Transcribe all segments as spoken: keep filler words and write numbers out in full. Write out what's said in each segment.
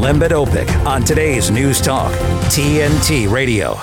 Lembit Öpik on today's News Talk, T N T Radio.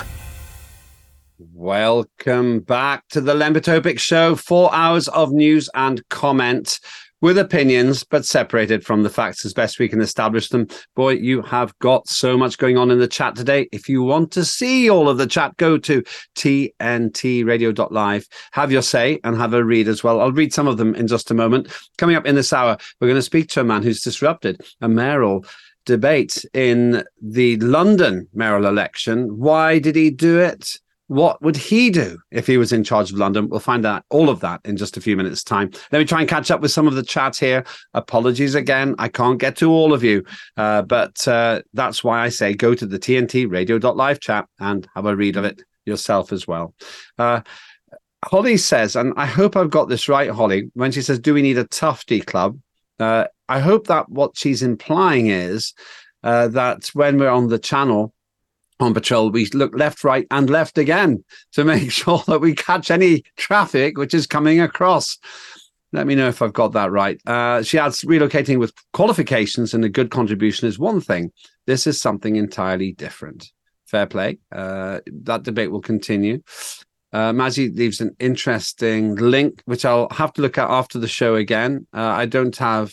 Welcome back to the Lembit Öpik Show. Four hours of news and comment with opinions, but separated from the facts as best we can establish them. Boy, you have got so much going on in the chat today. If you want to see all of the chat, go to T N T radio dot live. Have your say and have a read as well. I'll read some of them in just a moment. Coming up in this hour, we're going to speak to a man who's disrupted a mayoral debate in the London mayoral election. Why did he do it? What would he do if he was in charge of London? We'll find out all of that in just a few minutes' time. Let me try and catch up with some of the chat here. Apologies again. I can't get to all of you, uh, but uh, that's why I say go to the T N T radio dot live chat and have a read of it yourself as well. Uh, Holly says, and I hope I've got this right, Holly, when she says, do we need a Tufty club? Uh, I hope that what she's implying is uh, that when we're on the channel, on patrol, we look left, right, and left again to make sure that we catch any traffic which is coming across. Let me know if I've got that right. Uh, she adds, relocating with qualifications and a good contribution is one thing. This is something entirely different. Fair play. Uh, that debate will continue. Uh, Mazzy leaves an interesting link, which I'll have to look at after the show again. Uh, I don't have...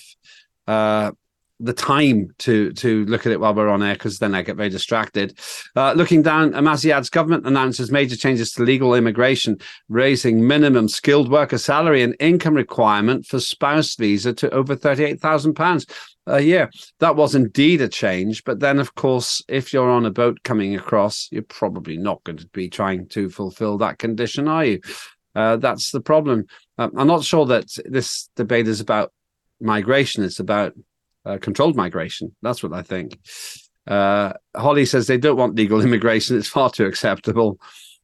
Uh, the time to to look at it while we're on air, because then I get very distracted. Uh, looking down, Amaziad's government announces major changes to legal immigration, raising minimum skilled worker salary and income requirement for spouse visa to over thirty-eight thousand pounds a year. That was indeed a change, but then, of course, if you're on a boat coming across, you're probably not going to be trying to fulfill that condition, are you? Uh, that's the problem. Uh, I'm not sure that this debate is about migration. It's about Uh, controlled migration. That's what I think. Uh, Holly says they don't want legal immigration. It's far too acceptable.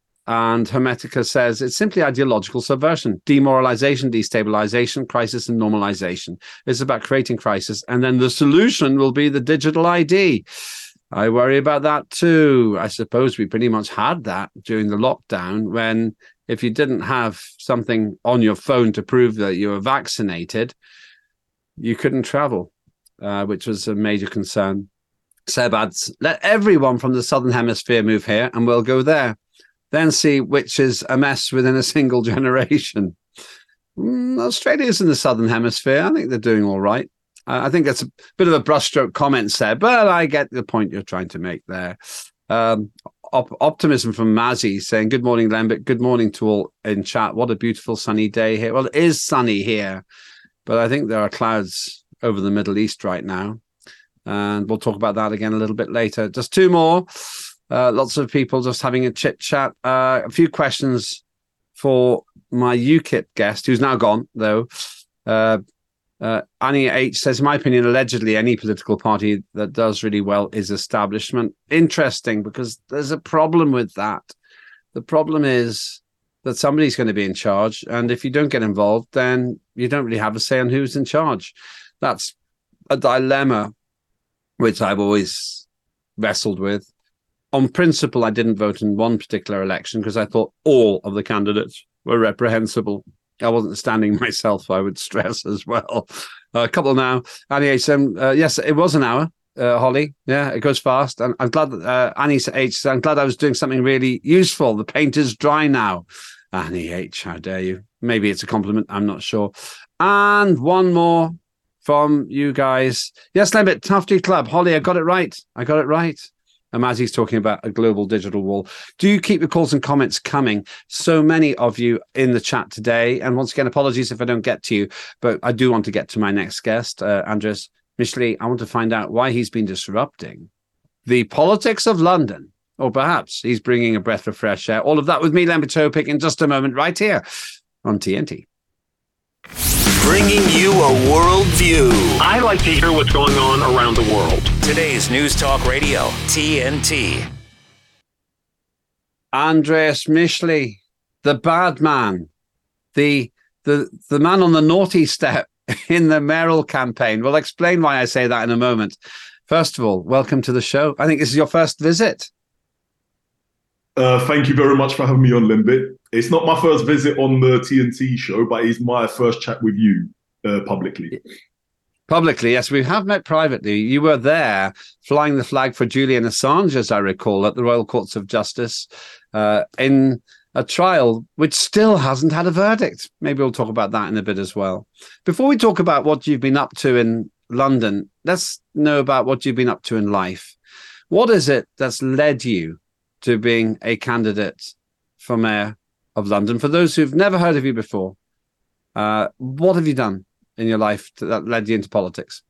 And Hermetica says it's simply ideological subversion, demoralization, destabilization, crisis, and normalization. It's about creating crisis. And then the solution will be the digital I D. I worry about that too. I suppose we pretty much had that during the lockdown, when if you didn't have something on your phone to prove that you were vaccinated, you couldn't travel. Uh, which was a major concern. Seb adds, let everyone from the Southern Hemisphere move here and we'll go there. Then see which is a mess within a single generation. Mm, Australia's in the Southern Hemisphere. I think they're doing all right. Uh, I think that's a bit of a brushstroke comment, Seb, but I get the point you're trying to make there. Um, op- optimism from Mazzy saying, good morning, Lembit. Good morning to all in chat. What a beautiful sunny day here. Well, it is sunny here, but I think there are clouds over the Middle East right now. And we'll talk about that again a little bit later. Just two more. Uh, lots of people just having a chit chat. Uh, a few questions for my UKIP guest, who's now gone, though. Uh, uh, Annie H says, in my opinion, allegedly any political party that does really well is establishment. Interesting, because there's a problem with that. The problem is that somebody's going to be in charge. And if you don't get involved, then you don't really have a say on who's in charge. That's a dilemma which I've always wrestled with. On principle, I didn't vote in one particular election because I thought all of the candidates were reprehensible. I wasn't standing myself, I would stress as well. Uh, a couple now. Annie H. Um, uh, yes, it was an hour, uh, Holly. Yeah, it goes fast. And I'm glad that uh, Annie H. I'm glad I was doing something really useful. The paint is dry now. Annie H., how dare you? Maybe it's a compliment. I'm not sure. And one more from you guys. Yes, Lembit, Tufty Club. Holly, I got it right. I got it right. Amazi's talking about a global digital wall. Do you keep your calls and comments coming? So many of you in the chat today. And once again, apologies if I don't get to you, but I do want to get to my next guest, uh, Andres Mishley. I want to find out why he's been disrupting the politics of London. Or perhaps he's bringing a breath of fresh air. All of that with me, Lembit Öpik, in just a moment right here on T N T. Bringing you a world view. I like to hear what's going on around the world. Today's News Talk Radio, T N T. Andreas Mishley, the bad man, the the the man on the naughty step in the mayoral campaign. We'll explain why I say that in a moment. First of all, welcome to the show. I think this is your first visit. Uh, thank you very much for having me on, Lembit. It's not my first visit on the T N T show, but it's my first chat with you uh, publicly. Publicly, yes, we have met privately. You were there flying the flag for Julian Assange, as I recall, at the Royal Courts of Justice uh, in a trial which still hasn't had a verdict. Maybe we'll talk about that in a bit as well. Before we talk about what you've been up to in London, let's know about what you've been up to in life. What is it that's led you to being a candidate for Mayor of London? For those who've never heard of you before, uh, what have you done in your life that led you into politics?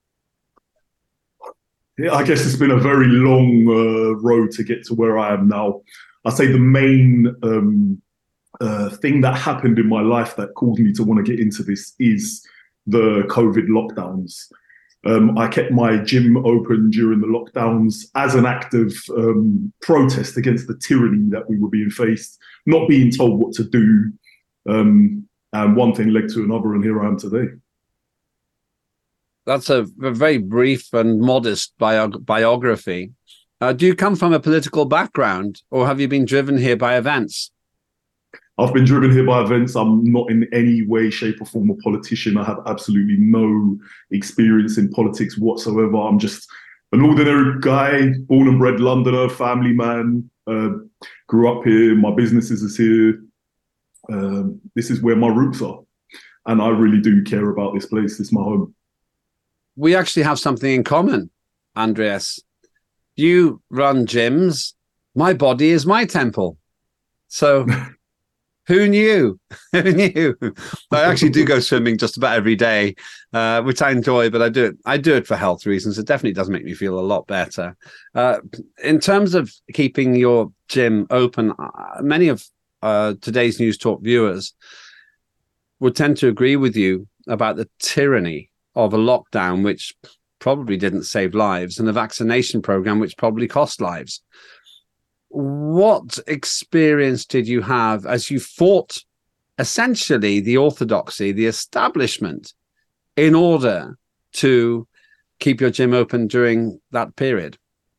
Yeah, I guess it's been a very long uh, road to get to where I am now. I say the main um, uh, thing that happened in my life that caused me to want to get into this is the COVID lockdowns. Um, I kept my gym open during the lockdowns as an act of um, protest against the tyranny that we were being faced, not being told what to do. Um, And one thing led to another, and here I am today. That's a, a very brief and modest bio- biography. Uh, do you come from a political background, or have you been driven here by events? I've been driven here by events. I'm not in any way, shape, or form a politician. I have absolutely no experience in politics whatsoever. I'm just an ordinary guy, born and bred Londoner, family man, uh, grew up here. My businesses is here. Um, this is where my roots are, and I really do care about this place. It's my home. We actually have something in common, Andreas. You run gyms. My body is my temple. So who knew? Who knew? I actually do go swimming just about every day, uh, which I enjoy, but I do it. I do it for health reasons. It definitely does make me feel a lot better. Uh, in terms of keeping your gym open, uh, many of Uh, today's News Talk viewers would tend to agree with you about the tyranny of a lockdown, which probably didn't save lives, and a vaccination program, which probably cost lives. What experience did you have as you fought essentially the orthodoxy, the establishment, in order to keep your gym open during that period?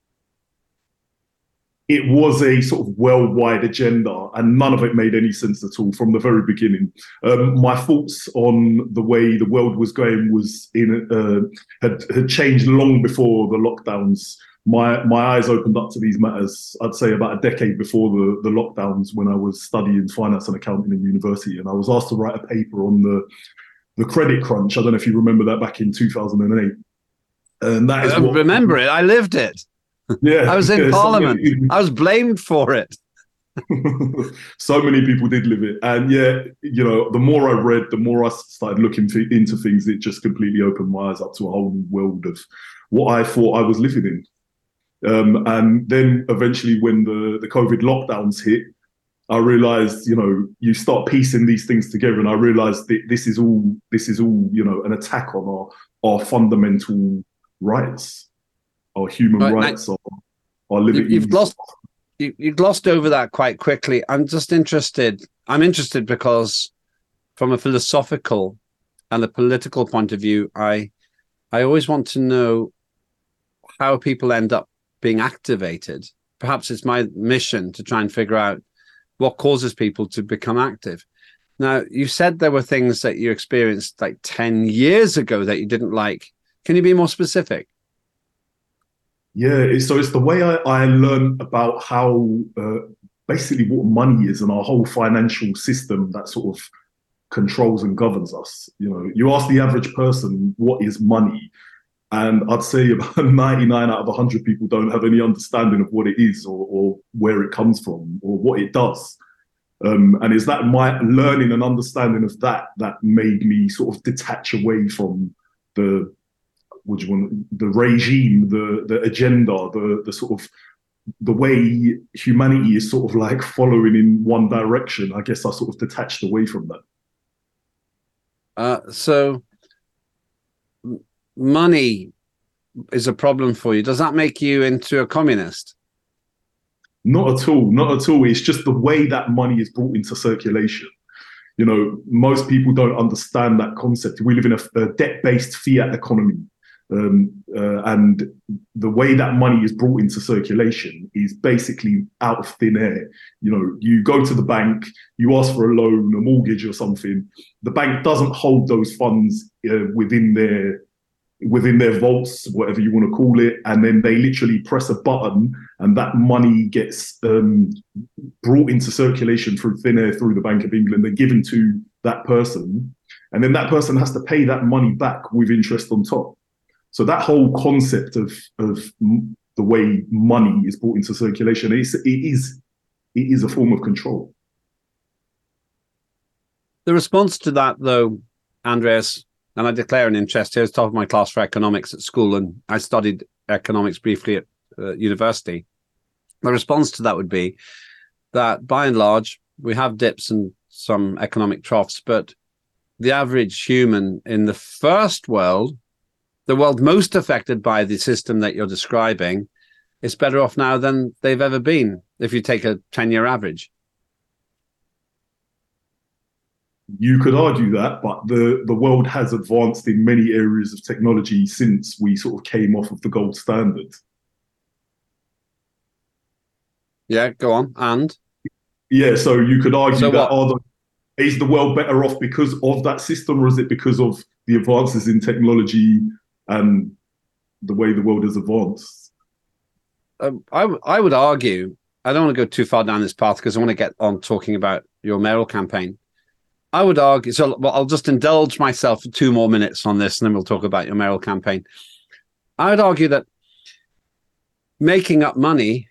It was a sort of worldwide agenda, and none of it made any sense at all from the very beginning. Um, my thoughts on the way the world was going was in uh, had had changed long before the lockdowns. My my eyes opened up to these matters, I'd say, about a decade before the, the lockdowns, when I was studying finance and accounting in university, and I was asked to write a paper on the the credit crunch. I don't know if you remember that, back in two thousand eight. And that is I what, remember it. I lived it. Yeah, I was in yeah, Parliament. So many, I was blamed for it. so many people did live it. And yeah, you know, the more I read, the more I started looking to, into things. It just completely opened my eyes up to a whole new world of what I thought I was living in. Um, and then eventually when the, the COVID lockdowns hit, I realized, you know, you start piecing these things together, and I realized that this is all, this is all, you know, an attack on our, our fundamental rights. Our human right, rights, our, our liberties. You, you've glossed, you, you glossed over that quite quickly. I'm just interested. I'm interested because, from a philosophical and a political point of view, I, I always want to know how people end up being activated. Perhaps it's my mission to try and figure out what causes people to become active. Now, you said there were things that you experienced like ten years ago that you didn't like. Can you be more specific? Yeah, so it's the way I, I learned about how uh, basically what money is and our whole financial system that sort of controls and governs us. You know, you ask the average person, what is money? And I'd say about ninety-nine out of one hundred people don't have any understanding of what it is, or, or where it comes from, or what it does. Um, and it's that my learning and understanding of that that made me sort of detach away from the what do you want, the regime, the the agenda, the the sort of the way humanity is sort of like following in one direction. I guess I sort of detached away from that. Uh, so money is a problem for you. Does that make you into a communist? Not at all. Not at all. It's just the way that money is brought into circulation. You know, most people don't understand that concept. We live in a, a debt-based fiat economy. Um, uh, and the way that money is brought into circulation is basically out of thin air. You know, you go to the bank, you ask for a loan, a mortgage or something. The bank doesn't hold those funds uh, within their within their vaults, whatever you want to call it, and then they literally press a button and that money gets um, brought into circulation through thin air through the Bank of England and given to that person. And then that person has to pay that money back with interest on top. So that whole concept of, of the way money is brought into circulation, it's, it is, it is a form of control. The response to that, though, Andreas, and I declare an interest here as top of my class for economics at school, and I studied economics briefly at uh, university. The response to that would be that, by and large, we have dips and some economic troughs, but the average human in the first world, the world most affected by the system that you're describing, is better off now than they've ever been, if you take a ten-year average. You could argue that, but the, the world has advanced in many areas of technology since we sort of came off of the gold standard. Yeah, go on. And? Yeah, so you could argue so that are the, is the world better off because of that system, or is it because of the advances in technology and the way the world has advanced? Um, I, I would argue, I don't want to go too far down this path because I want to get on talking about your mayoral campaign. I would argue, so well, I'll just indulge myself for two more minutes on this and then we'll talk about your mayoral campaign. I would argue that making up money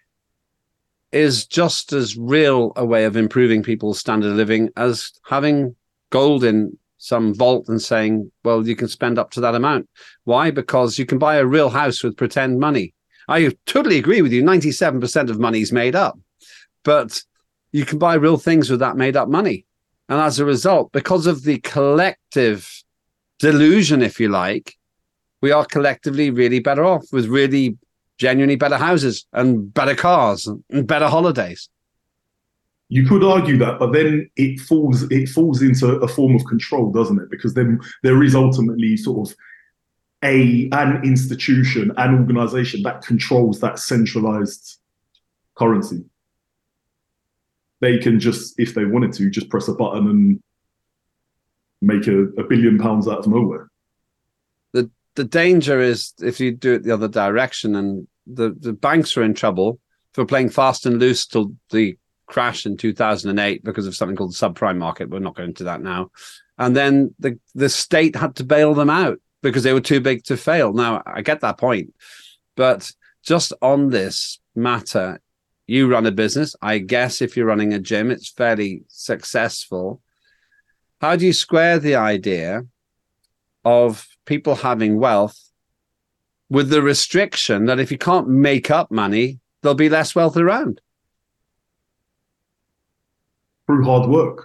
is just as real a way of improving people's standard of living as having gold in some vault and saying, well, you can spend up to that amount. Why? Because you can buy a real house with pretend money. I totally agree with you. ninety-seven percent of money is made up, but you can buy real things with that made up money. And as a result, because of the collective delusion, if you like, we are collectively really better off with really genuinely better houses and better cars and better holidays. You could argue that, but then it falls it falls into a form of control, doesn't it? Because then there is ultimately sort of a an institution, an organization that controls that centralized currency. They can just, if they wanted to, just press a button and make a, a billion pounds out of nowhere. The the danger is if you do it the other direction, and the, the banks are in trouble for playing fast and loose till the crash in two thousand eight because of something called the subprime market. We're not going into that now. And then the, the state had to bail them out because they were too big to fail. Now, I get that point. But just on this matter, you run a business. I guess if you're running a gym, it's fairly successful. How do you square the idea of people having wealth with the restriction that if you can't make up money, there'll be less wealth around? Through hard work.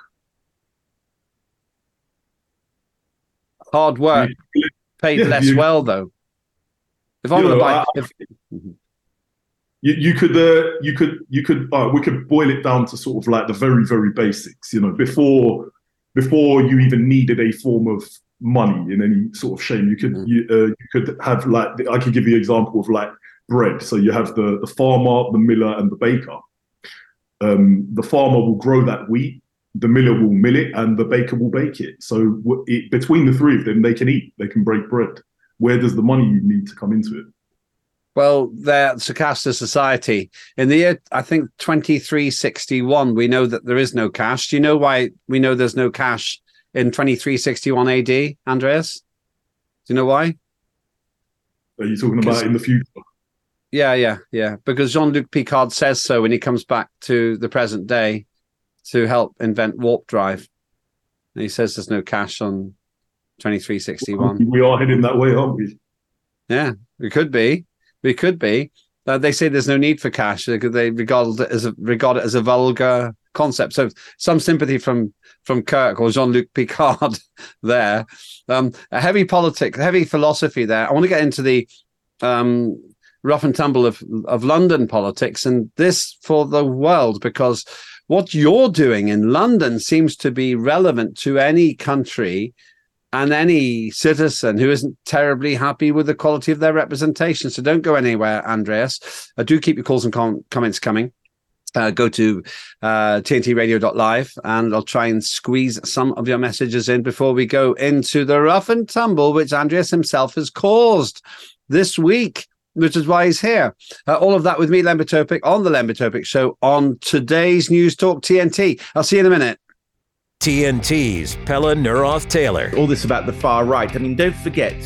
Hard work paid yeah, less you, well, though. If I'm going to buy... If, You, you could, uh, you could, you could. Uh, we could boil it down to sort of like the very, very basics. You know, before, before you even needed a form of money in any sort of shame, you could, mm. you, uh, you could have like. I could give you an example of like bread. So you have the the farmer, the miller, and the baker. Um, the farmer will grow that wheat, the miller will mill it, and the baker will bake it. So it, between the three of them, they can eat, they can break bread. Where does the money need to come into it? Well, their Jocasta Society, in the year, I think, twenty-three sixty-one, we know that there is no cash. Do you know why we know there's no cash in twenty-three sixty-one A D, Andreas? Do you know why? Are you talking about in the future? Yeah, yeah, yeah. Because Jean-Luc Picard says so when he comes back to the present day to help invent warp drive. And he says there's no cash on twenty-three sixty-one. We are heading that way, aren't we? Yeah, we could be. We could be. Uh, they say there's no need for cash because they regard it as a, regard it as a vulgar concept. So some sympathy from from Kirk or Jean-Luc Picard there. Um, a heavy politics, heavy philosophy there. I want to get into the um, rough and tumble of of London politics and this for the world, because what you're doing in London seems to be relevant to any country and any citizen who isn't terribly happy with the quality of their representation. So don't go anywhere, Andreas. Uh, do keep your calls and com- comments coming. Uh, go to uh, T N T radio dot live and I'll try and squeeze some of your messages in before we go into the rough and tumble which Andreas himself has caused this week, which is why he's here. Uh, all of that with me, Len Bitopic, on the Len Bitopic Show on today's News Talk T N T. I'll see you in a minute. T N T's Pella Neroth-Taylor. All this about the far right. I mean, don't forget,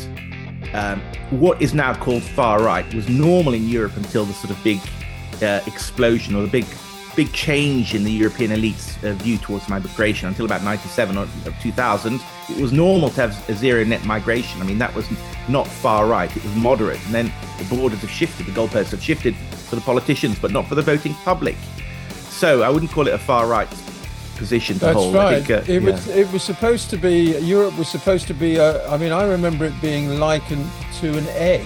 um, what is now called far right was normal in Europe until the sort of big uh, explosion or the big big change in the European elite's uh, view towards migration until about ninety-seven or two thousand. It was normal to have a zero net migration. I mean, that was not far right. It was moderate. And then the borders have shifted, the goalposts have shifted for the politicians, but not for the voting public. So I wouldn't call it a far right position to That's hold. right. I think, uh, it yeah. was it was supposed to be, Europe was supposed to be, a, I mean, I remember it being likened to an egg.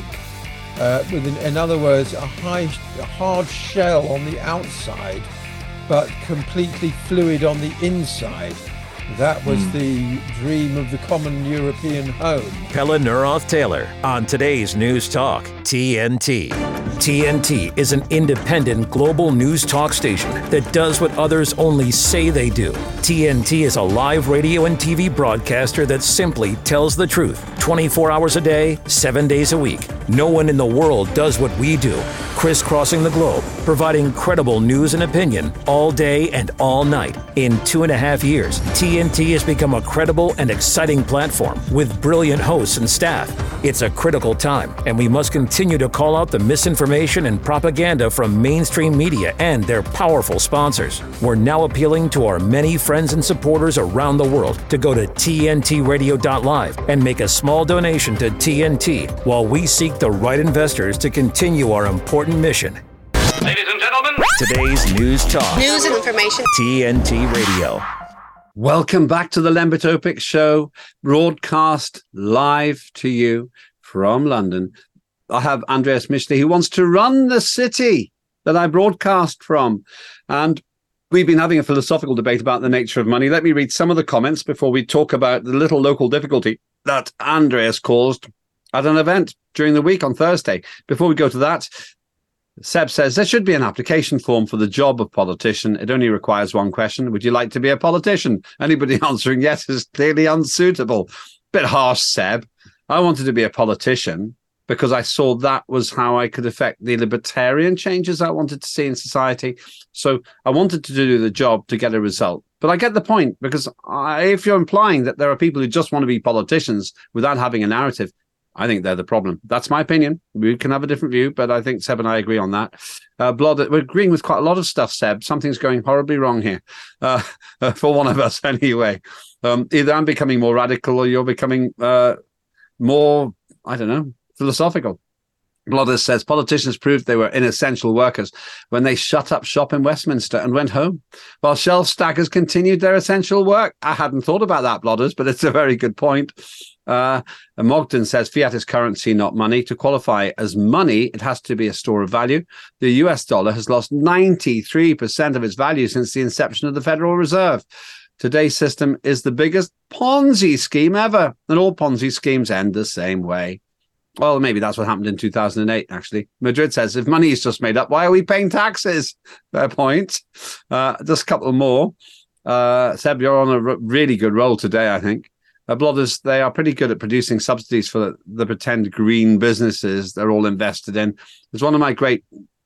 Uh, with, an, in other words, a, high, a hard shell on the outside, but completely fluid on the inside. That was mm. the dream of the common European home. Pella Neroth-Taylor on today's News Talk T N T. T N T is an independent global news talk station that does what others only say they do. T N T is a live radio and T V broadcaster that simply tells the truth twenty-four hours a day, seven days a week. No one in the world does what we do, crisscrossing the globe, providing credible news and opinion all day and all night. In two and a half years, T N T has become a credible and exciting platform with brilliant hosts and staff. It's a critical time, and we must continue to call out the misinformation and propaganda from mainstream media and their powerful sponsors. We're now appealing to our many friends and supporters around the world to go to T N T radio dot live and make a small donation to T N T while we seek the right investors to continue our important mission. Ladies and gentlemen, Today's News Talk. News and information. T N T Radio. Welcome back to the Len Bitopic Show, broadcast live to you from London. I have Andreas Mishley, who wants to run the city that I broadcast from. And we've been having a philosophical debate about the nature of money. Let me read some of the comments before we talk about the little local difficulty that Andreas caused at an event during the week on Thursday. Before we go to that, Seb says, there should be an application form for the job of politician. It only requires one question. Would you like to be a politician? Anybody answering yes is clearly unsuitable. Bit harsh, Seb. I wanted to be a politician because I saw that was how I could affect the libertarian changes I wanted to see in society. So I wanted to do the job to get a result. But I get the point, because I, if you're implying that there are people who just want to be politicians without having a narrative, I think they're the problem. That's my opinion. We can have a different view, but I think Seb and I agree on that. Uh, Blood, we're agreeing with quite a lot of stuff, Seb. Something's going horribly wrong here, uh, for one of us anyway. Um, either I'm becoming more radical or you're becoming uh, more, I don't know, philosophical. Blodders says politicians proved they were inessential workers when they shut up shop in Westminster and went home, while shelf stackers continued their essential work. I hadn't thought about that, Blodders, but it's a very good point. Uh, Mogden says fiat is currency, not money. To qualify as money, it has to be a store of value. The U S dollar has lost ninety-three percent of its value since the inception of the Federal Reserve. Today's system is the biggest Ponzi scheme ever, and all Ponzi schemes end the same way. Well, maybe that's what happened in two thousand eight, actually. Madrid says, if money is just made up, why are we paying taxes? Fair point. Uh, just a couple more. Uh, Seb, you're on a r- really good roll today, I think. Uh, Blodders, they are pretty good at producing subsidies for the, the pretend green businesses they're all invested in. It's one of my great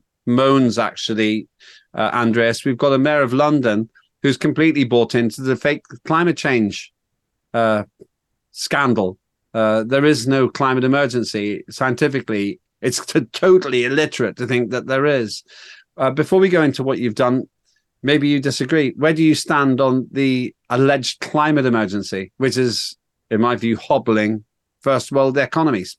moans, actually, uh, Andreas. We've got a mayor of London who's completely bought into the fake climate change uh, scandal. Uh, there is no climate emergency. Scientifically, it's t- totally illiterate to think that there is. Uh, before we go into what you've done, maybe you disagree. Where do you stand on the alleged climate emergency, which is, in my view, hobbling first world economies?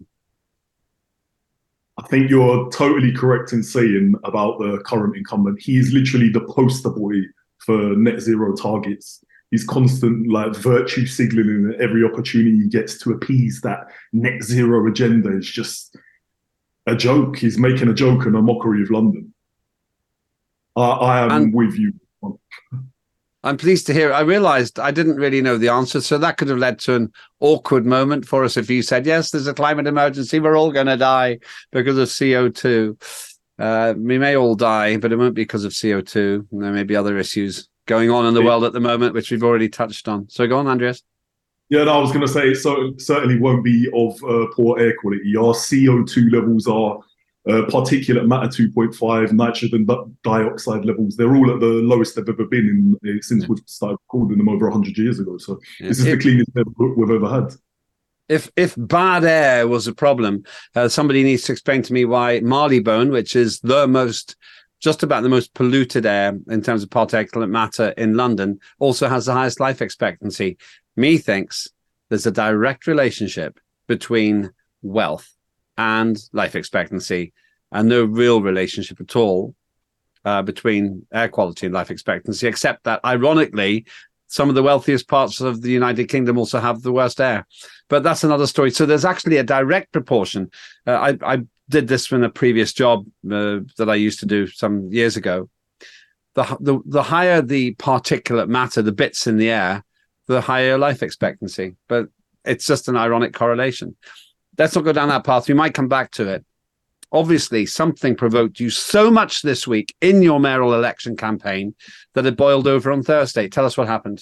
I think you're totally correct in saying about the current incumbent. He is literally the poster boy for net zero targets. He's constant like virtue signaling at every opportunity he gets to appease that net zero agenda. Is just a joke. He's making a joke and a mockery of London. I, I am and with you. I'm pleased to hear it. I realized I didn't really know the answer, so that could have led to an awkward moment for us if you said, yes, there's a climate emergency, we're all going to die because of C O two. Uh, we may all die, but it won't be because of C O two. And there may be other issues going on in the world at the moment, which we've already touched on. So go on, Andreas. Yeah, no, I was going to say, so certainly won't be of uh, poor air quality. Our C O two levels are uh, particulate matter two point five, nitrogen dioxide levels. They're all at the lowest they've ever been in, since we've started recording them over one hundred years ago. So yeah. This is if, the cleanest air we've ever had. If if bad air was a problem, uh, somebody needs to explain to me why Marylebone, which is the most, just about the most polluted air in terms of particulate matter in London, also has the highest life expectancy. Methinks there's a direct relationship between wealth and life expectancy, and no real relationship at all uh, between air quality and life expectancy, except that, ironically, some of the wealthiest parts of the United Kingdom also have the worst air. But that's another story. So there's actually a direct proportion. Uh, I, I did this in a previous job uh, that I used to do some years ago. The, the, the higher the particulate matter, the bits in the air, the higher life expectancy. But it's just an ironic correlation. Let's not go down that path. We might come back to it. Obviously, something provoked you so much this week in your mayoral election campaign that it boiled over on Thursday. Tell us what happened.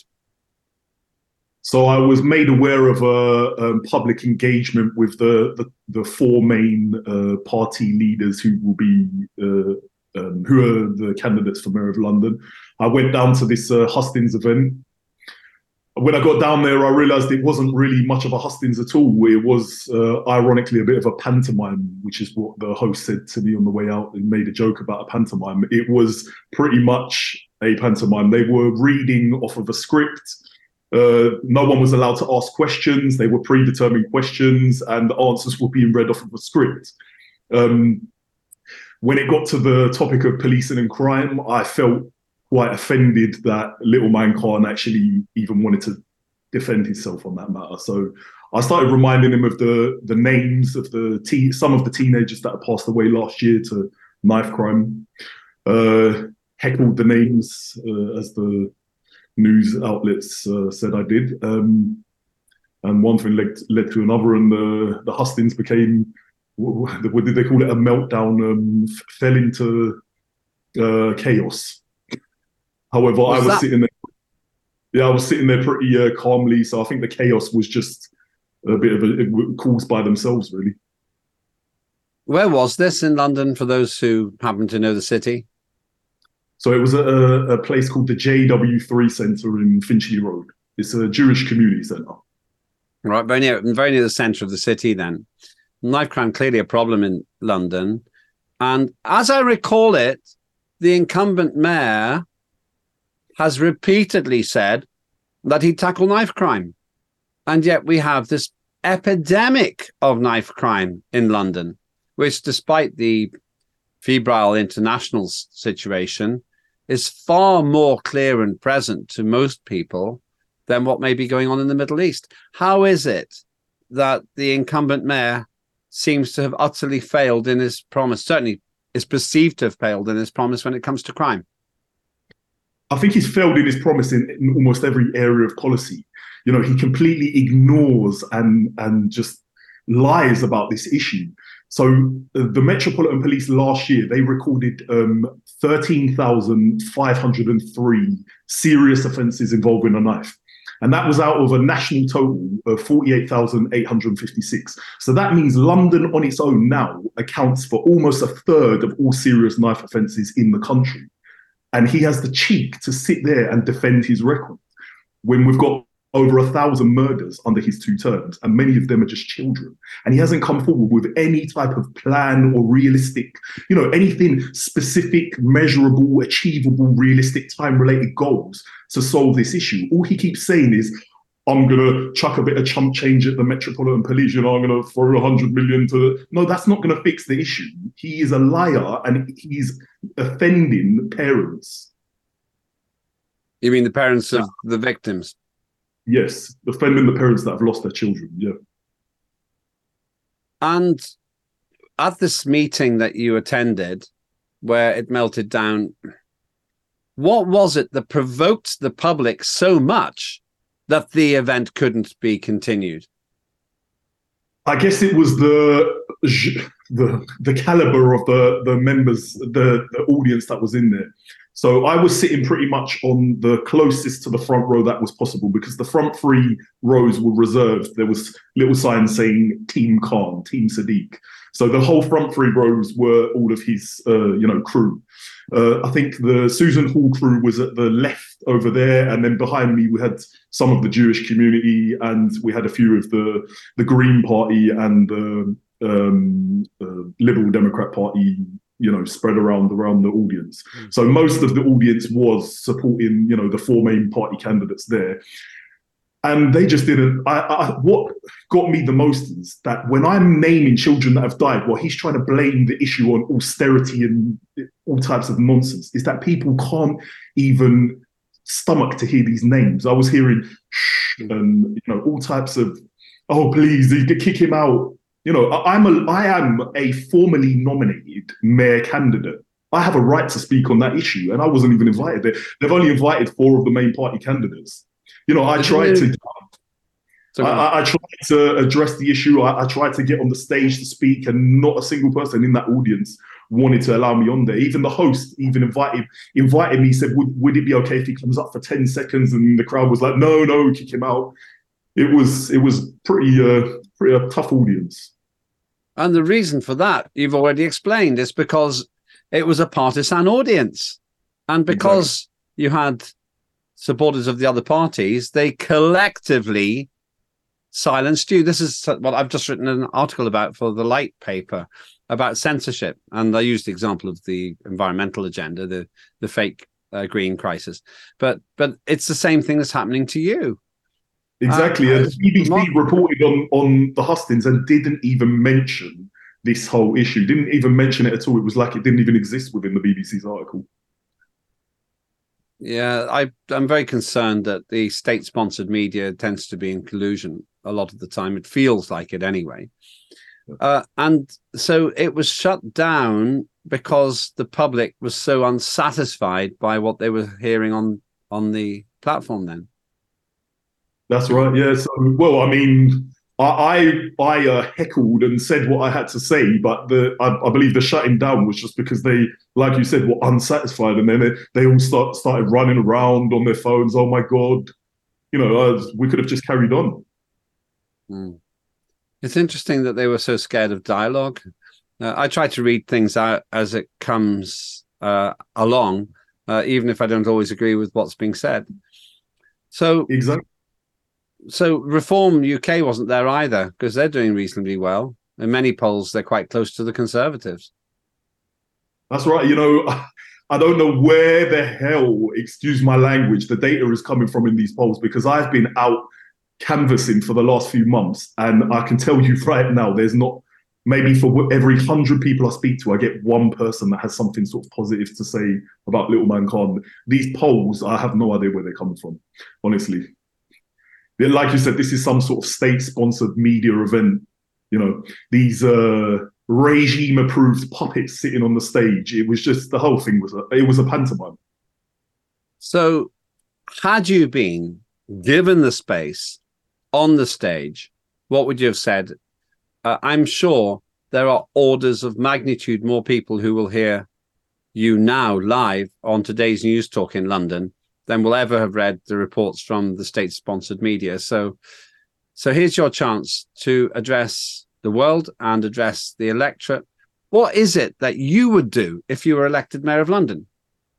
So I was made aware of a um, public engagement with the, the, the four main uh, party leaders who will be uh, um, who are the candidates for Mayor of London. I went down to this uh, hustings event. When I got down there, I realised it wasn't really much of a hustings at all. It was, uh, ironically, a bit of a pantomime, which is what the host said to me on the way out and made a joke about a pantomime. It was pretty much a pantomime. They were reading off of a script. Uh, no one was allowed to ask questions. They were predetermined questions, and the answers were being read off of a script. Um, when it got to the topic of policing and crime, I felt quite offended that little man Khan actually even wanted to defend himself on that matter. So I started reminding him of the the names of the te- some of the teenagers that had passed away last year to knife crime. Uh, heckled the names uh, as the news outlets uh, said I did. Um, and one thing led, led to another, and the, the hustings became, what, what did they call it, a meltdown, um, f- fell into uh, chaos. However, was I was that? sitting there, yeah, I was sitting there pretty uh, calmly. So I think the chaos was just a bit of a, it, caused by themselves, really. Where was this in London, for those who happen to know the city? So it was a, a place called the J W three Centre in Finchley Road. It's a Jewish community centre. Right, very near, very near the centre of the city then. Knife crime, clearly a problem in London. And as I recall it, the incumbent mayor has repeatedly said that he'd tackle knife crime. And yet we have this epidemic of knife crime in London, which, despite the febrile international situation, is far more clear and present to most people than what may be going on in the Middle East. How is it that the incumbent mayor seems to have utterly failed in his promise, certainly is perceived to have failed in his promise when it comes to crime? I think he's failed in his promise in, in almost every area of policy. You know, he completely ignores and and just lies about this issue. So uh, the Metropolitan Police last year, they recorded um, thirteen thousand five hundred three serious offences involving a knife. And that was out of a national total of forty-eight thousand eight hundred fifty-six. So that means London on its own now accounts for almost a third of all serious knife offences in the country. And he has the cheek to sit there and defend his record when we've got over a thousand murders under his two terms, and many of them are just children. And he hasn't come forward with any type of plan or realistic, you know, anything specific, measurable, achievable, realistic, time-related goals to solve this issue. All he keeps saying is, I'm going to chuck a bit of chump change at the Metropolitan Police, you know, I'm going to throw one hundred million to the... No, that's not going to fix the issue. He is a liar and he's offending parents. You mean the parents of the victims? Yes, offending the parents that have lost their children, yeah. And at this meeting that you attended, where it melted down, what was it that provoked the public so much that the event couldn't be continued? I guess it was the the the caliber of the the members, the the audience that was in there. So I was sitting pretty much on the closest to the front row that was possible, because the front three rows were reserved. There was little signs saying Team Khan, Team Sadiq. So the whole front three rows were all of his, uh, you know, crew. Uh, I think the Susan Hall crew was at the left over there, and then behind me we had some of the Jewish community, and we had a few of the the Green Party and the um, uh, Liberal Democrat Party, you know, spread around around the audience. Mm. So most of the audience was supporting, you know, the four main party candidates there. And they just didn't. I, I, what got me the most is that when I'm naming children that have died, well, he's trying to blame the issue on austerity and all types of nonsense, is that people can't even stomach to hear these names. I was hearing shh and, you know, all types of, oh, please, kick him out. You know, I'm a, I am a formally nominated mayor candidate. I have a right to speak on that issue, and I wasn't even invited there. They've only invited four of the main party candidates. You know, I tried to, I, I tried to address the issue. I, I tried to get on the stage to speak, and not a single person in that audience wanted to allow me on there. Even the host even invited invited me, said, would, would it be okay if he comes up for ten seconds? And the crowd was like, no, no, kick him out. It was, it was pretty, uh, pretty a tough audience. And the reason for that, you've already explained, is because it was a partisan audience. And because exactly. you had supporters of the other parties, they collectively silenced you. This is what I've just written an article about for the Light paper about censorship. And I used the example of the environmental agenda, the, the fake uh, green crisis. But but it's the same thing that's happening to you. Exactly. Uh, and the B B C Mark- reported on, on the hustings and didn't even mention this whole issue, didn't even mention it at all. It was like it didn't even exist within the B B C's article. Yeah, I, I'm very concerned that the state-sponsored media tends to be in collusion a lot of the time. It feels like it anyway. Uh, and so it was shut down because the public was so unsatisfied by what they were hearing on, on the platform then. That's right, yeah. So, well, I mean, I I, I uh, heckled and said what I had to say, but the I, I believe the shutting down was just because they, like you said, were unsatisfied, and then they, they all start started running around on their phones. Oh my God, you know, uh, we could have just carried on. Mm. It's interesting that they were so scared of dialogue. Uh, I try to read things out as it comes uh, along, uh, even if I don't always agree with what's being said. So exactly. So Reform U K wasn't there either, because they're doing reasonably well. In many polls, they're quite close to the Conservatives. That's right. You know, I don't know where the hell, excuse my language, the data is coming from in these polls, because I've been out canvassing for the last few months, and I can tell you right now, there's not, maybe for every hundred people I speak to, I get one person that has something sort of positive to say about Little Man Khan. These polls, I have no idea where they're coming from, honestly. Like you said, this is some sort of state-sponsored media event. You know, these uh, regime-approved puppets sitting on the stage. It was just, the whole thing was a, it was a pantomime. So, had you been given the space on the stage, what would you have said? Uh, I'm sure there are orders of magnitude more people who will hear you now live on today's News Talk in London than will ever have read the reports from the state-sponsored media. So, so here's your chance to address the world and address the electorate. What is it that you would do if you were elected Mayor of London?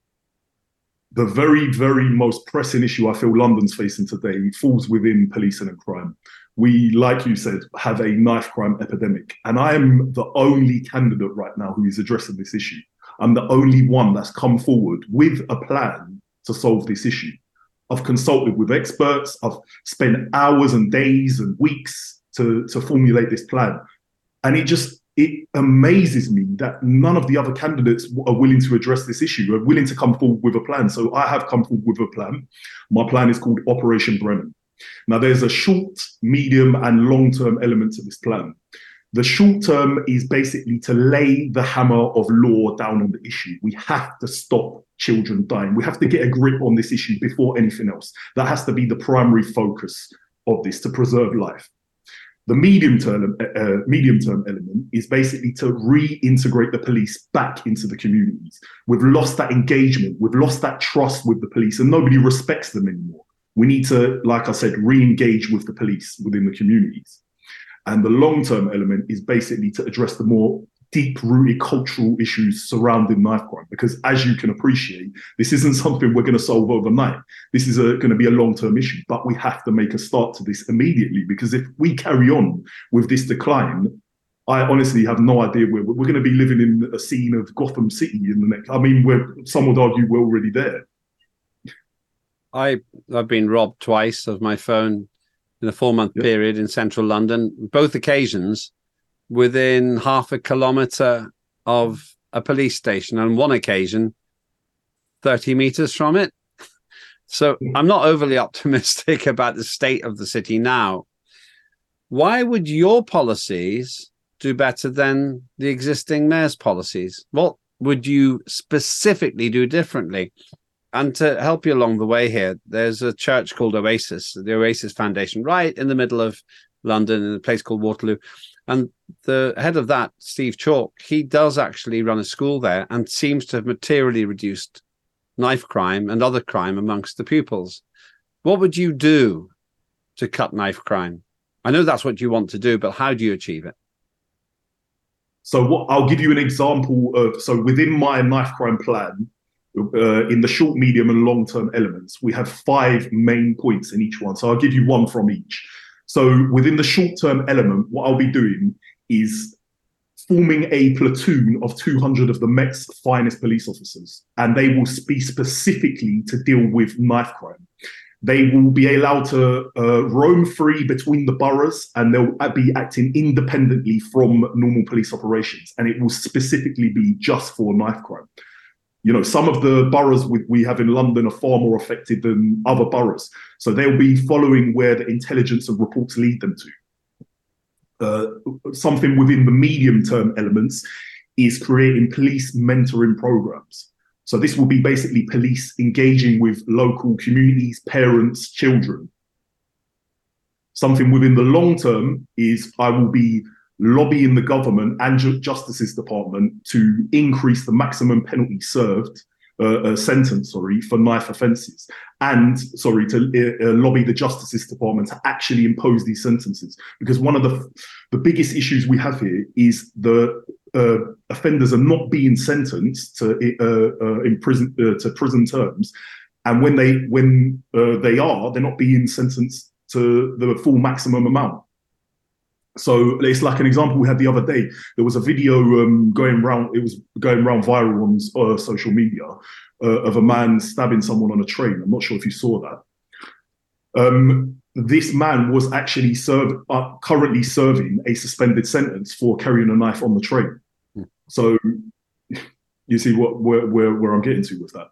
The very, very most pressing issue I feel London's facing today falls within policing and crime. We, like you said, have a knife crime epidemic, and I am the only candidate right now who is addressing this issue. I'm the only one that's come forward with a plan to solve this issue. I've consulted with experts. I've spent hours and days and weeks to, to formulate this plan. And it just, it amazes me that none of the other candidates are willing to address this issue, are willing to come forward with a plan. So I have come forward with a plan. My plan is called Operation Brennan. Now, there's a short, medium, and long-term element to this plan. The short term is basically to lay the hammer of law down on the issue. We have to stop children dying. We have to get a grip on this issue before anything else. That has to be the primary focus of this, to preserve life. The medium term, uh, medium term element is basically to reintegrate the police back into the communities. We've lost that engagement. We've lost that trust with the police, and nobody respects them anymore. We need to, like I said, re-engage with the police within the communities. And the long-term element is basically to address the more deep-rooted cultural issues surrounding knife crime. Because as you can appreciate, this isn't something we're going to solve overnight. This is going to be a long-term issue, but we have to make a start to this immediately, because if we carry on with this decline, I honestly have no idea where we're, we're going to be living in a scene of Gotham City in the next, I mean, we're, some would argue we're already there. I, I've been robbed twice of my phone in a four-month yep. period in central London, both occasions within half a kilometre of a police station, on one occasion, thirty metres from it. So I'm not overly optimistic about the state of the city now. Why would your policies do better than the existing mayor's policies? What would you specifically do differently? And to help you along the way here, there's a church called Oasis, the Oasis Foundation, right in the middle of London, in a place called Waterloo. And the head of that, Steve Chalk, he does actually run a school there and seems to have materially reduced knife crime and other crime amongst the pupils. What would you do to cut knife crime? I know that's what you want to do, but how do you achieve it? So what, I'll give you an example of, so within my knife crime plan, uh, in the short, medium and long-term elements, we have five main points in each one. So I'll give you one from each. So within the short-term element, what I'll be doing is forming a platoon of two hundred of the Met's finest police officers, and they will be specifically to deal with knife crime. They will be allowed to uh, roam free between the boroughs, and they'll be acting independently from normal police operations, and it will specifically be just for knife crime. You know, some of the boroughs we, we have in London are far more affected than other boroughs. So they'll be following where the intelligence and reports lead them to. Uh, something within the medium-term elements is creating police mentoring programs. So this will be basically police engaging with local communities, parents, children. Something within the long term is I will be lobbying the government and Justice's Department to increase the maximum penalty served, uh, uh, sentence, sorry, for knife offences, and sorry to uh, uh, lobby the Justice's Department to actually impose these sentences. Because one of the the biggest issues we have here is the uh, offenders are not being sentenced to uh, uh, in prison uh, to prison terms, and when they when uh, they are, they're not being sentenced to the full maximum amount. So it's like an example we had the other day. There was a video um, going around, it was going around viral on uh, social media uh, of a man stabbing someone on a train. I'm not sure if you saw that. Um, this man was actually served, uh, currently serving a suspended sentence for carrying a knife on the train. Hmm. So you see what where, where, where I'm getting to with that.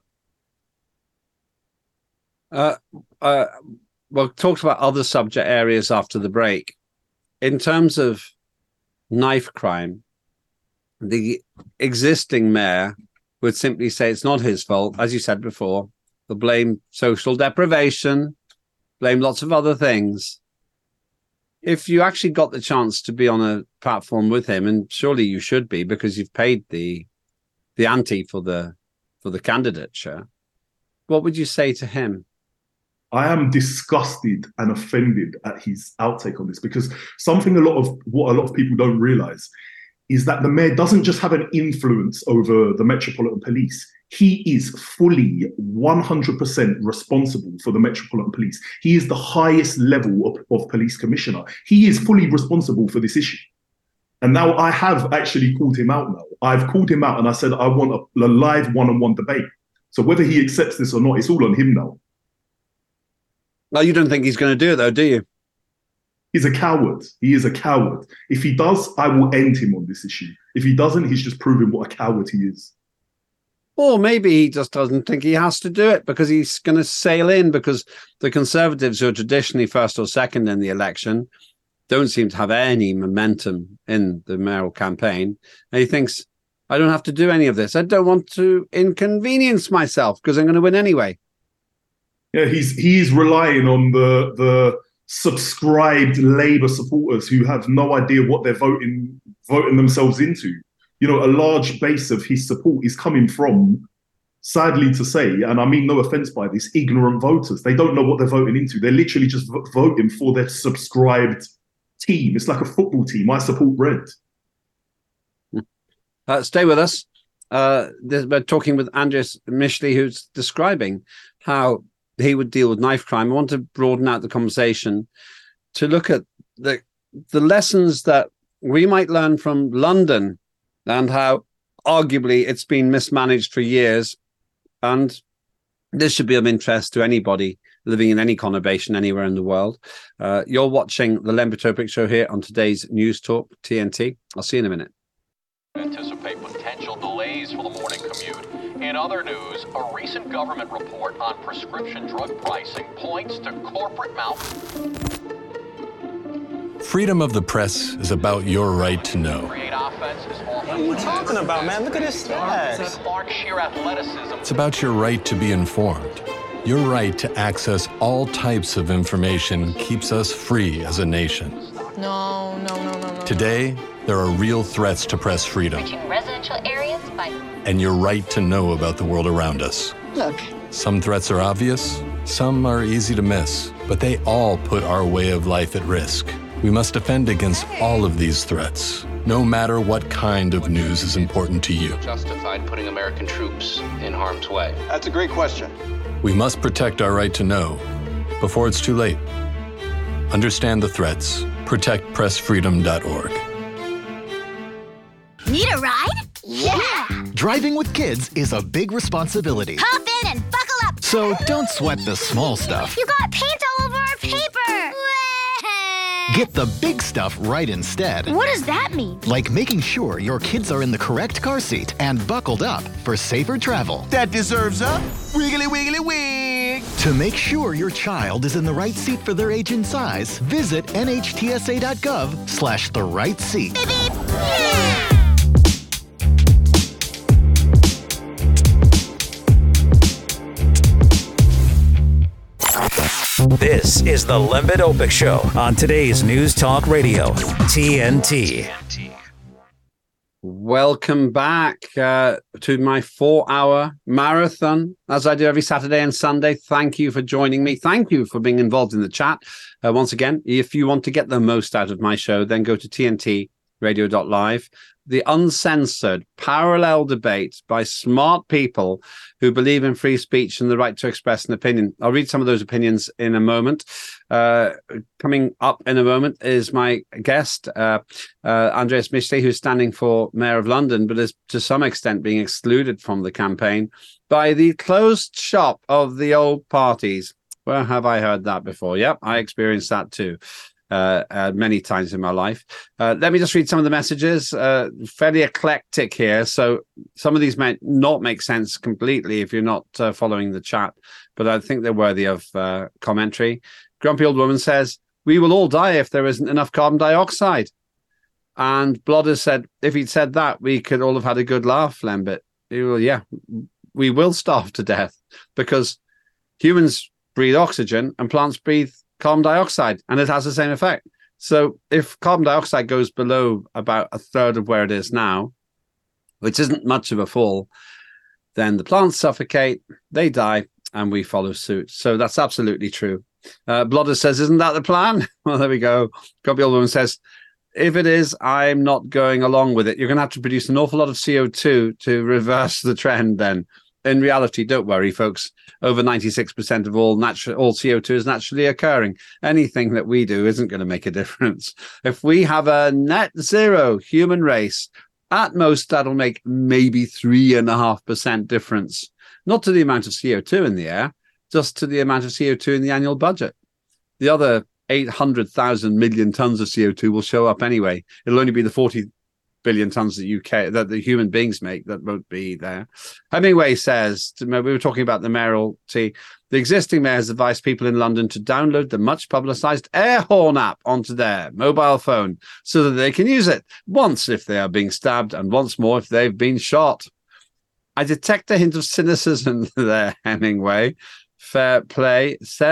Uh, uh, well, talked about other subject areas after the break. In terms of knife crime, the existing mayor would simply say it's not his fault. As you said before, they'll blame social deprivation, blame lots of other things. If you actually got the chance to be on a platform with him, and surely you should be because you've paid the the ante for the for the candidature, what would you say to him? I am disgusted and offended at his outtake on this, because something a lot of what a lot of people don't realize is that the mayor doesn't just have an influence over the Metropolitan Police. He is fully one hundred percent responsible for the Metropolitan Police. He is the highest level of, of police commissioner. He is fully responsible for this issue. And now I have actually called him out now. I've called him out and I said, I want a, a live one-on-one debate. So whether he accepts this or not, it's all on him now. Well, you don't think he's going to do it, though, do you? He's a coward. He is a coward. If he does, I will end him on this issue. If he doesn't, he's just proving what a coward he is. Or maybe he just doesn't think he has to do it because he's going to sail in, because the Conservatives, who are traditionally first or second in the election, don't seem to have any momentum in the mayoral campaign. And he thinks, I don't have to do any of this. I don't want to inconvenience myself because I'm going to win anyway. Yeah, he's he's relying on the the subscribed Labour supporters who have no idea what they're voting voting themselves into. You know, a large base of his support is coming from, sadly to say, and I mean no offense by this, ignorant voters. They don't know what they're voting into. They're literally just v- voting for their subscribed team. It's like a football team. I support red. Uh, stay with us. Uh, this, we're talking with Andreas Mishley, who's describing how he would deal with knife crime. I want to broaden out the conversation to look at the the lessons that we might learn from London and how arguably it's been mismanaged for years. And this should be of interest to anybody living in any conurbation anywhere in the world. Uh, you're watching the Len Potopic Show here on today's News Talk T N T. I'll see you in a minute. Anticipate potential delays for the morning commute. In other news, a recent government report on prescription drug pricing points to corporate mouth. Freedom of the press is about your right to know. Create offense is often What are you talking about, man? Look at his stats. Clark sheer athleticism. It's about your right to be informed. Your right to access all types of information keeps us free as a nation. No, no, no, no, no. Today, there are real threats to press freedom. Reaching residential areas by... And your right to know about the world around us. Look. Some threats are obvious, some are easy to miss, but they all put our way of life at risk. We must defend against all of these threats, no matter what kind of news is important to you. Justified putting American troops in harm's way? That's a great question. We must protect our right to know before it's too late. Understand the threats. protect press freedom dot org. Need a ride? Yeah! Driving with kids is a big responsibility. Hop in and buckle up! So don't sweat the small stuff. You got paint all over our paper! Get the big stuff right instead. What does that mean? Like making sure your kids are in the correct car seat and buckled up for safer travel. That deserves a wiggly wiggly wig. To make sure your child is in the right seat for their age and size, visit N H T S A dot gov slash the right seat. Beep, beep. Yeah! This is the Len Potopic Show on today's News Talk Radio, T N T. Welcome back uh, to my four-hour marathon, as I do every Saturday and Sunday. Thank you for joining me. Thank you for being involved in the chat. Uh, once again, if you want to get the most out of my show, then go to T N T radio dot live. The uncensored, parallel debate by smart people who believe in free speech and the right to express an opinion. I'll read some of those opinions in a moment. Uh, coming up in a moment is my guest, uh, uh, Andreas Mishley, who's standing for Mayor of London, but is to some extent being excluded from the campaign by the closed shop of the old parties. Where have I heard that before? Yep, I experienced that too. Uh, uh, many times in my life. Uh, let me just read some of the messages. Uh, fairly eclectic here, so some of these might not make sense completely if you're not uh, following the chat, but I think they're worthy of uh, commentary. Grumpy Old Woman says, "We will all die if there isn't enough carbon dioxide." And Blodder said, if he'd said that, we could all have had a good laugh, Lembit. Well, yeah, we will starve to death because humans breathe oxygen and plants breathe carbon dioxide, and it has the same effect. So if carbon dioxide goes below about a third of where it is now, which isn't much of a fall, then the plants suffocate, they die, and we follow suit. So that's absolutely true. Uh, Blodder says, isn't that the plan? Well, there we go. Grumpy Old Woman says, if it is, I'm not going along with it. You're going to have to produce an awful lot of C O two to reverse the trend then. In reality, don't worry, folks. Over ninety-six percent of all natural, all C O two is naturally occurring. Anything that we do isn't going to make a difference. If we have a net zero human race, at most that'll make maybe three and a half percent difference. Not to the amount of C O two in the air, just to the amount of C O two in the annual budget. The other eight hundred thousand million tons of C O two will show up anyway. It'll only be the forty billion tons that U K that the human beings make that won't be there. Hemingway says, we were talking about the mayoralty, the existing mayors advised people in London to download the much publicized air horn app onto their mobile phone so that they can use it once if they are being stabbed and once more if they've been shot. I detect a hint of cynicism there, Hemingway. Fair play. Seb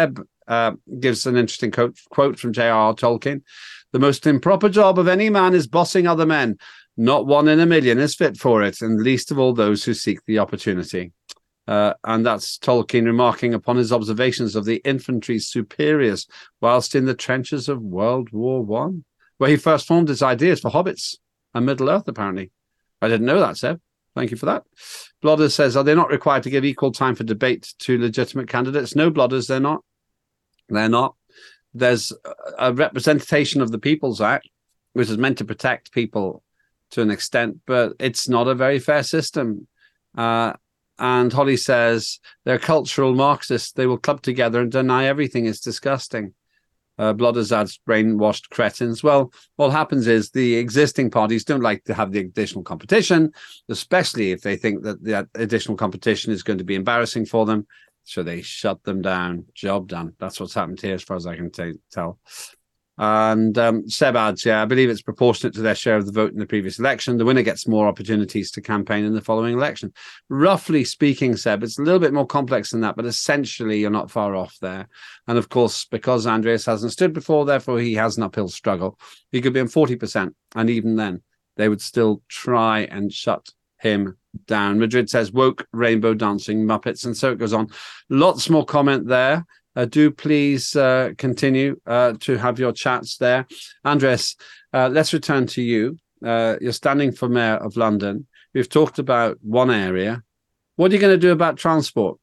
uh, gives an interesting quote, quote from J R R Tolkien. The most improper job of any man is bossing other men. Not one in a million is fit for it, and least of all those who seek the opportunity. Uh, and that's Tolkien remarking upon his observations of the infantry's superiors whilst in the trenches of World War One, where he first formed his ideas for hobbits and Middle-earth, apparently. I didn't know that, Seb. Thank you for that. Blodders says, are they not required to give equal time for debate to legitimate candidates? No, Blodders, they're not. They're not. There's a representation of the People's Act, which is meant to protect people to an extent, but it's not a very fair system. Uh, And Holly says they're cultural Marxists. They will club together and deny everything. It's disgusting. Uh, Blodders adds brainwashed cretins. Well, what happens is the existing parties don't like to have the additional competition, especially if they think that the additional competition is going to be embarrassing for them. So they shut them down. Job done. That's what's happened here, as far as I can t- tell. And um, Seb adds, yeah, I believe it's proportionate to their share of the vote in the previous election. The winner gets more opportunities to campaign in the following election. Roughly speaking, Seb, it's a little bit more complex than that, but essentially you're not far off there. And of course, because Andreas hasn't stood before, therefore he has an uphill struggle. He could be on forty percent, and even then, they would still try and shut him down. Madrid says, woke, rainbow dancing, Muppets, and so it goes on. Lots more comment there. Uh, do please uh, continue uh, to have your chats there. Andres, uh, let's return to you. Uh, you're standing for Mayor of London. We've talked about one area. What are you going to do about transport?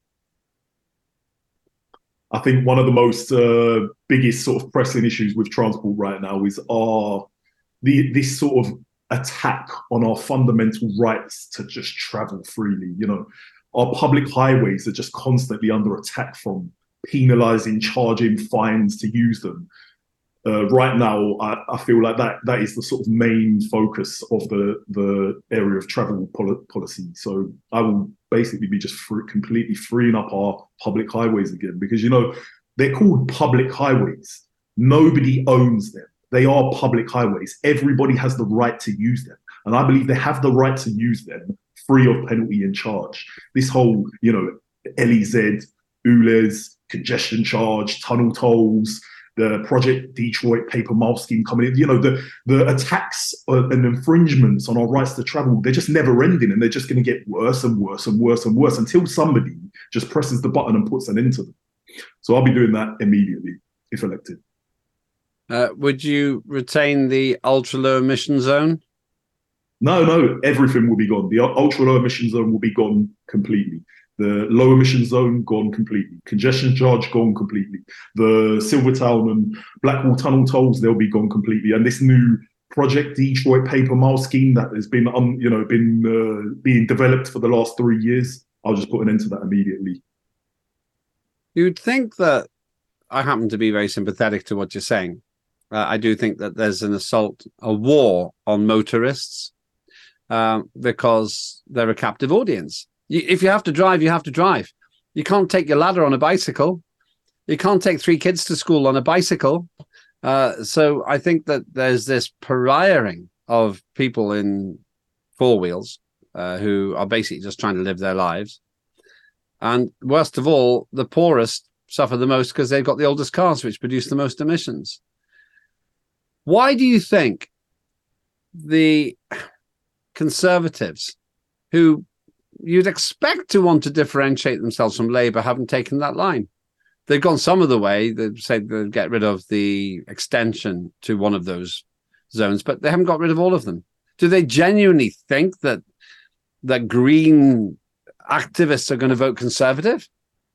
I think one of the most uh, biggest sort of pressing issues with transport right now is our the this sort of attack on our fundamental rights to just travel freely. You know, our public highways are just constantly under attack from penalising, charging fines to use them. Uh, right now, I, I feel like that that is the sort of main focus of the the area of travel pol- policy. So I will basically be just free, completely freeing up our public highways again, because, you know, they're called public highways. Nobody owns them. They are public highways. Everybody has the right to use them. And I believe they have the right to use them free of penalty and charge. This whole, you know, L E Z, U L E Z, congestion charge, tunnel tolls, the Project Detroit paper mile scheme coming in, you know, the, the attacks and infringements on our rights to travel, they're just never ending, and they're just going to get worse and worse and worse and worse until somebody just presses the button and puts an end to them. So I'll be doing that immediately if elected. Uh, would you retain the ultra low emission zone? No, no, everything will be gone. The ultra low emission zone will be gone completely. The low emission zone gone completely. Congestion charge gone completely. The Silvertown and Blackwall tunnel tolls, they'll be gone completely. And this new Project Detroit paper mile scheme that has been, um, you know, been uh, being developed for the last three years, I'll just put an end to that immediately. You'd think that I happen to be very sympathetic to what you're saying. Uh, I do think that there's an assault, a war on motorists uh, because they're a captive audience. If you have to drive, you have to drive. You can't take your ladder on a bicycle. You can't take three kids to school on a bicycle. Uh, so I think that there's this pariahing of people in four wheels uh, who are basically just trying to live their lives. And worst of all, the poorest suffer the most because they've got the oldest cars, which produce the most emissions. Why do you think the Conservatives, who you'd expect to want to differentiate themselves from Labour, haven't taken that line? They've gone some of the way. They've said they'll get rid of the extension to one of those zones, but they haven't got rid of all of them. Do they genuinely think that that Green activists are going to vote Conservative?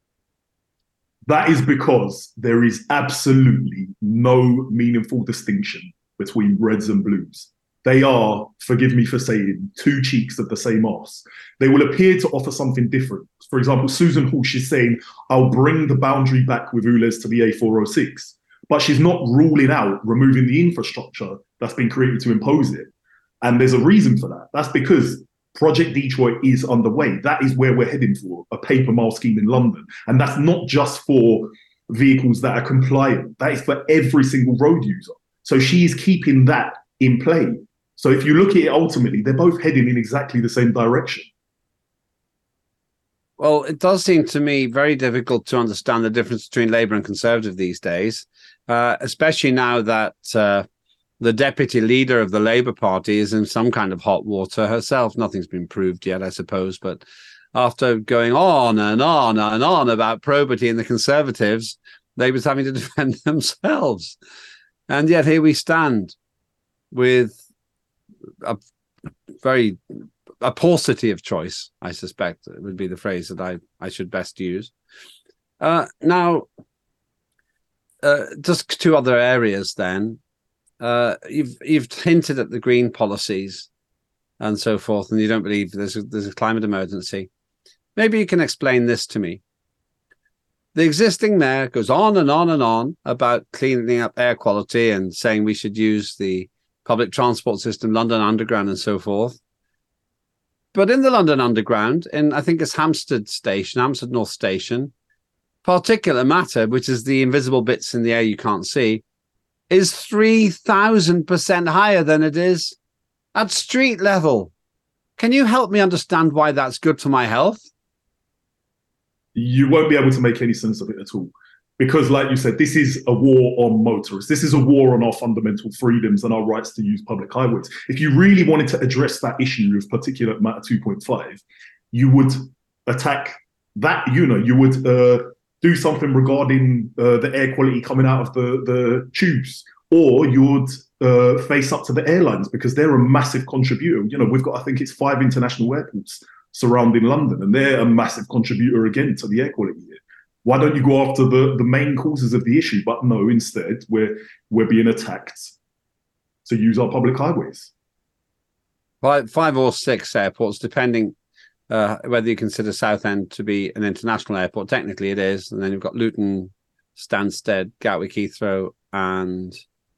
That is because there is absolutely no meaningful distinction between reds and blues. They are, forgive me for saying, two cheeks of the same arse. They will appear to offer something different. For example, Susan Hall, she's saying, I'll bring the boundary back with U L E Z to the A four oh six. But she's not ruling out removing the infrastructure that's been created to impose it. And there's a reason for that. That's because Project Detroit is underway. That is where we're heading for, a paper mile scheme in London. And that's not just for vehicles that are compliant. That is for every single road user. So she is keeping that in play. So if you look at it ultimately, they're both heading in exactly the same direction. Well, it does seem to me very difficult to understand the difference between Labour and Conservative these days, uh, especially now that uh, the deputy leader of the Labour Party is in some kind of hot water herself. Nothing's been proved yet, I suppose, but after going on and on and on about probity in the Conservatives, Labour's having to defend themselves. And yet here we stand with a very... a paucity of choice, I suspect, would be the phrase that I, I should best use. Uh, now, uh, just two other areas then. Uh, you've you've hinted at the green policies and so forth, and you don't believe there's a, there's a climate emergency. Maybe you can explain this to me. The existing mayor goes on and on and on about cleaning up air quality and saying we should use the public transport system, London Underground and so forth. But in the London Underground, in I think it's Hampstead Station, Hampstead North Station, particulate matter, which is the invisible bits in the air you can't see, is three thousand percent higher than it is at street level. Can you help me understand why that's good for my health? You won't be able to make any sense of it at all. Because, like you said, this is a war on motorists. This is a war on our fundamental freedoms and our rights to use public highways. If you really wanted to address that issue of particulate matter two point five, you would attack that, you know, you would uh, do something regarding uh, the air quality coming out of the, the tubes, or you would uh, face up to the airlines because they're a massive contributor. You know, we've got, I think it's five international airports surrounding London, and they're a massive contributor again to the air quality here. Why don't you go after the, the main causes of the issue? But no, instead, we're, we're being attacked to use our public highways. Five, five or six airports, depending uh, whether you consider Southend to be an international airport. Technically it is. And then you've got Luton, Stansted, Gatwick Heathrow, and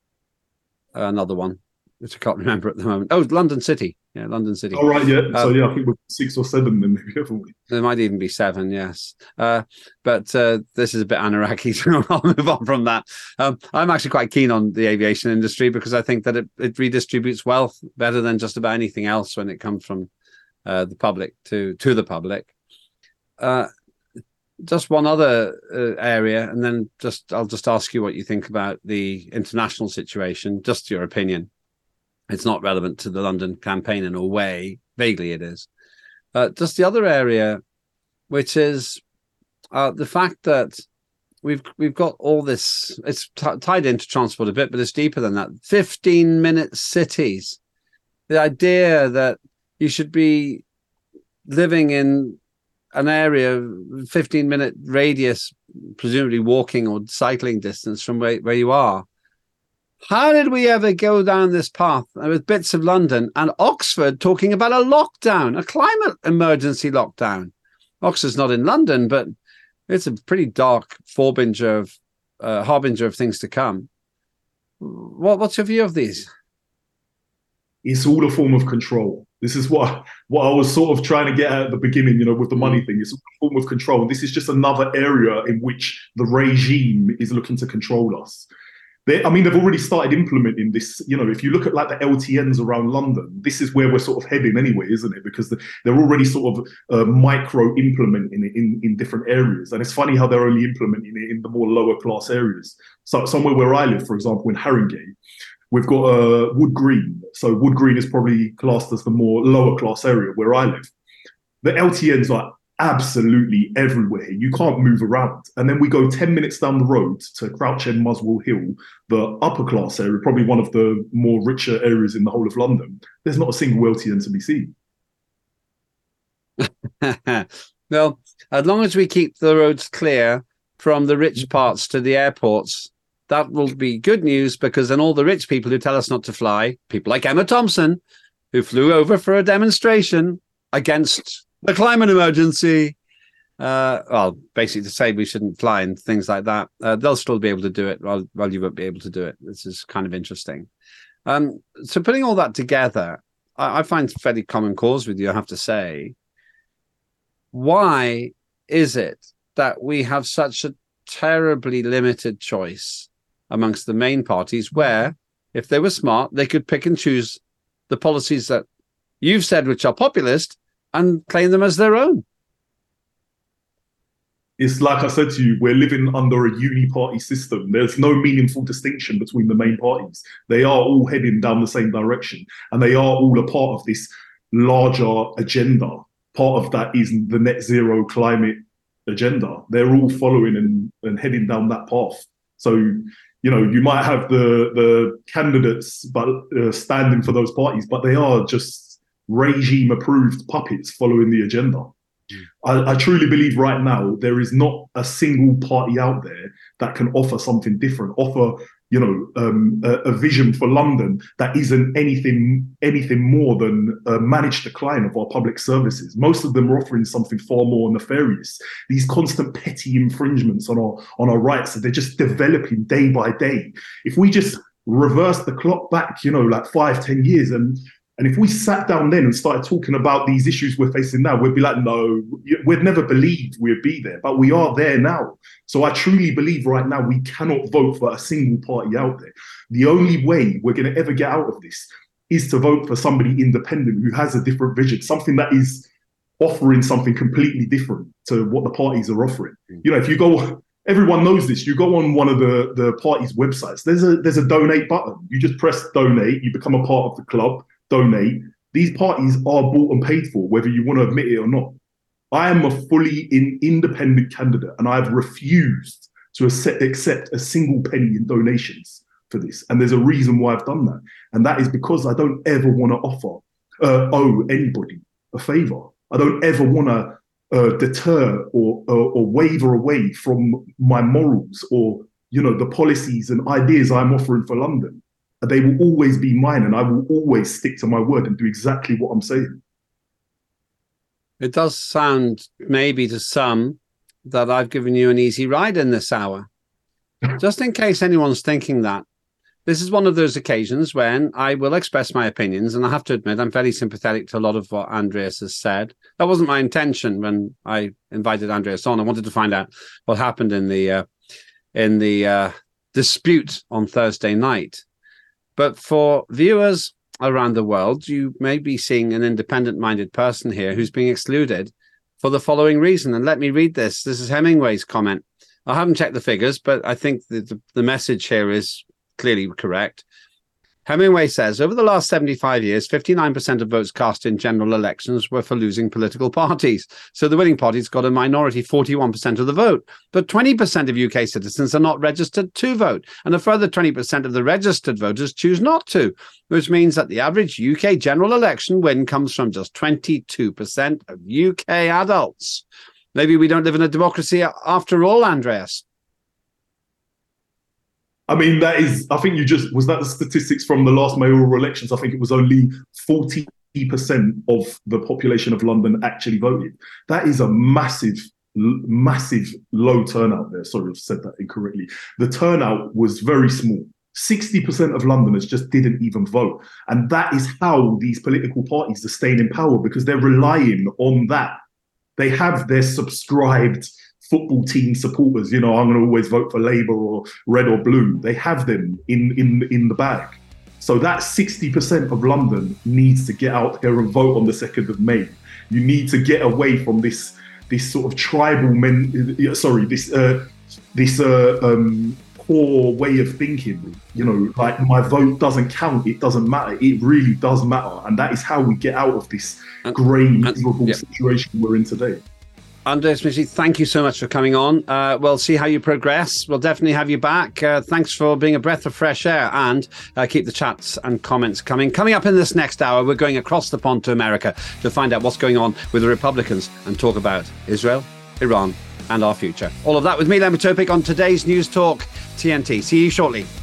another one, which I can't remember at the moment. Oh, London City. Yeah, London City. Oh, right, yeah. Um, so, yeah, I think we're six or seven then, maybe, haven't we? There might even be seven, yes. Uh, but uh, this is a bit Anaraki, so I'll move on from that. Um, I'm actually quite keen on the aviation industry because I think that it, it redistributes wealth better than just about anything else when it comes from uh, the public to, to the public. Uh, just one other uh, area, and then just I'll just ask you what you think about the international situation, just your opinion. It's not relevant to the London campaign in a way. Vaguely it is. Uh, just the other area, which is uh, the fact that we've we've got all this, it's t- tied into transport a bit, but it's deeper than that. fifteen-minute cities. The idea that you should be living in an area, fifteen-minute radius, presumably walking or cycling distance from where, where you are. How did we ever go down this path with bits of London and Oxford talking about a lockdown, a climate emergency lockdown? Oxford's not in London, but it's a pretty dark forebinger of, uh, harbinger of things to come. What, what's your view of these? It's all a form of control. This is what, what I was sort of trying to get at at the beginning, you know, with the money thing. It's a form of control. This is just another area in which the regime is looking to control us. They, I mean, they've already started implementing this. You know, if you look at like the L T Ns around London, this is where we're sort of heading anyway, isn't it? Because they're already sort of uh, micro implementing it in, in different areas. And it's funny how they're only implementing it in the more lower class areas. So somewhere where I live, for example, in Haringey, we've got uh, Wood Green. So Wood Green is probably classed as the more lower class area where I live. The L T Ns are absolutely everywhere. You can't move around. And then we go ten minutes down the road to Crouch End, Muswell Hill, the upper class area, probably one of the more richer areas in the whole of London. There's not a single L T N to be seen. Well, as long as we keep the roads clear from the rich parts to the airports, that will be good news, because then all the rich people who tell us not to fly, people like Emma Thompson, who flew over for a demonstration against the climate emergency, uh, well, basically to say we shouldn't fly and things like that, uh, they'll still be able to do it while, while you won't be able to do it. This is kind of interesting. Um, so putting all that together, I, I find fairly common cause with you, I have to say. Why is it that we have such a terribly limited choice amongst the main parties, where, if they were smart, they could pick and choose the policies that you've said which are populist and claim them as their own? It's like I said to you, we're living under a uni-party system. There's no meaningful distinction between the main parties. They are all heading down the same direction, and they are all a part of this larger agenda. Part of that is the net zero climate agenda. They're all following and, and heading down that path. So, you know, you might have the the candidates but uh, standing for those parties, but they are just regime-approved puppets following the agenda. I, I truly believe right now there is not a single party out there that can offer something different, offer, you know, um, a, a vision for London that isn't anything anything more than a managed decline of our public services. Most of them are offering something far more nefarious. These constant petty infringements on our on our rights, they're just developing day by day. If we just reverse the clock back, you know, like five, ten years, and And if we sat down then and started talking about these issues we're facing now, we'd be like, no, we'd never believed we'd be there, but we are there now. So I truly believe right now we cannot vote for a single party out there. The only way we're going to ever get out of this is to vote for somebody independent who has a different vision, something that is offering something completely different to what the parties are offering. You know, if you go, everyone knows this, you go on one of the, the party's websites, there's a, there's a donate button. You just press donate, you become a part of the club. Donate. These parties are bought and paid for, whether you want to admit it or not. I am a fully in independent candidate, and I've refused to accept, accept a single penny in donations for this. And there's a reason why I've done that. And that is because I don't ever want to offer, uh, owe anybody a favor. I don't ever want to uh, deter or, uh, or waver away from my morals or, you know, the policies and ideas I'm offering for London. They will always be mine, and I will always stick to my word and do exactly what I'm saying. It does sound, maybe to some, that I've given you an easy ride in this hour. Just in case anyone's thinking that, this is one of those occasions when I will express my opinions, and I have to admit I'm very sympathetic to a lot of what Andreas has said. That wasn't my intention when I invited Andreas on. I wanted to find out what happened in the uh, in the uh, dispute on Thursday night. But for viewers around the world, you may be seeing an independent-minded person here who's being excluded for the following reason. And let me read this. This is Hemingway's comment. I haven't checked the figures, but I think the, the, the message here is clearly correct. Hemingway says, over the last seventy-five years, fifty-nine percent of votes cast in general elections were for losing political parties. So the winning party's got a minority forty-one percent of the vote. But twenty percent of U K citizens are not registered to vote. And a further twenty percent of the registered voters choose not to, which means that the average U K general election win comes from just twenty-two percent of U K adults. Maybe we don't live in a democracy after all, Andreas. I mean, that is, I think you just, was that the statistics from the last mayoral elections? I think it was only forty percent of the population of London actually voted. That is a massive, massive low turnout there. Sorry, I've said that incorrectly. The turnout was very small. sixty percent of Londoners just didn't even vote. And that is how these political parties are staying in power, because they're relying on that. They have their subscribed football team supporters, you know, I'm going to always vote for Labour or red or blue. They have them in, in, in the bag. So that sixty percent of London needs to get out there and vote on the second of May. You need to get away from this this sort of tribal men, sorry, this uh, this uh, um, poor way of thinking. You know, like, my vote doesn't count, it doesn't matter. It really does matter. And that is how we get out of this grey, miserable yeah. situation we're in today. Andreas Mitchie, thank you so much for coming on. Uh, we'll see how you progress. We'll definitely have you back. Uh, thanks for being a breath of fresh air, and uh, keep the chats and comments coming. Coming up in this next hour, we're going across the pond to America to find out what's going on with the Republicans and talk about Israel, Iran, and our future. All of that with me, Len Potopic, on today's News Talk T N T. See you shortly.